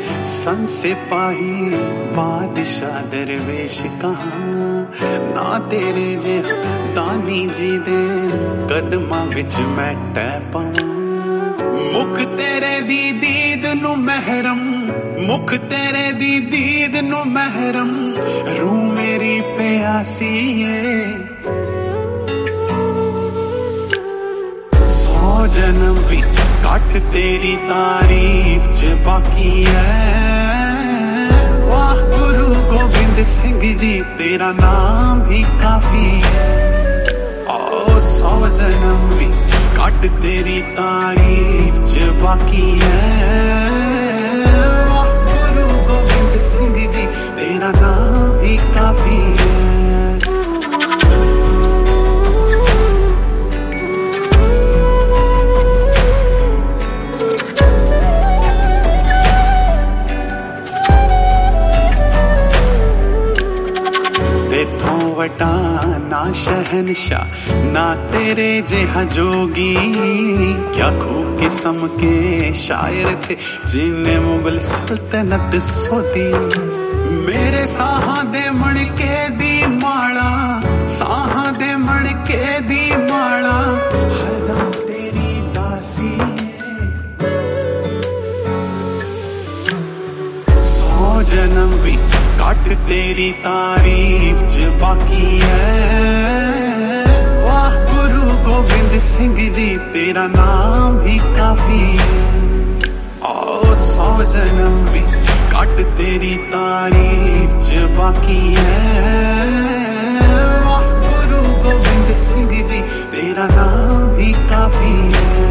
संग सिपाही बादशाह दरवेश कहाँ ना तेरे जे दानी जी दे कदमां विच मैं टै पावां। मुख तेरे दी दीद नू महरम, मुख तेरे दी दीद नू महरम, रूह मेरी प्यासी है। 100 जन्म भी घट तेरी तारीफ च बाकी है। वाह गुरु गोबिंद सिंह जी तेरा नाम ही काफी है। 100 जन्म भी घट तेरी तारीफ च बाकी है। वाह गुरु गोबिंद सिंह जी तेरा नाम ही काफी है। तेथों वटा ना शहनशाह ना तेरे जेहा जोगी, क्या खूब किस्म के शायर थे जिन्हें मुगल सल्तनत सोती। मेरे साहां दे मणके दी माला, साहां दे मणके दी माला, हरदम तेरी दासी। 100 जन्म भी घट तेरी तारीफ च बाकी है। वाह गुरु गोबिंद सिंह जी तेरा नाम ही काफी है। 100 जन्म भी घट तेरी तारीफ च बाकी है। वाह गुरु गोबिंद सिंह जी तेरा नाम ही काफी है।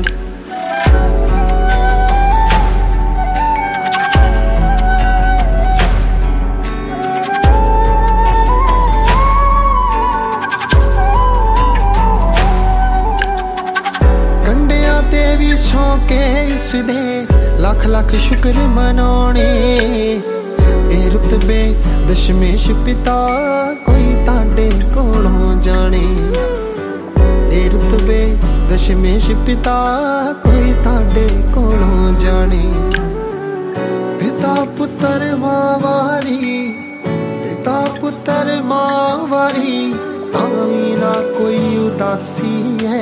शौके इसदे लख लख शुक्र मनाने। ए रुतबे दशमेश पिता कोई ताडे कोलों जाने। ए रुतबे दशमेश पिता कोई ताडे कोलों जाने। पिता पुत्र मां वारी, पिता पुत्र मां वारी, तावी ना कोई उदासी है।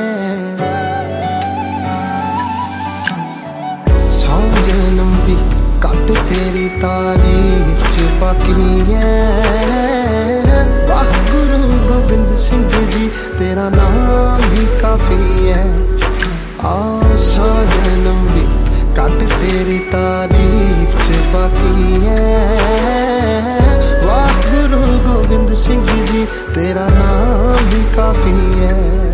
100 जन्म भी घट तेरी तारीफ च बाकी है। वाह गुरु गोबिंद सिंह जी तेरा नाम ही काफी है। 100 जन्म भी घट तेरी तारीफ च बाकी है। वाह गुरु गोबिंद सिंह जी तेरा नाम ही काफी है।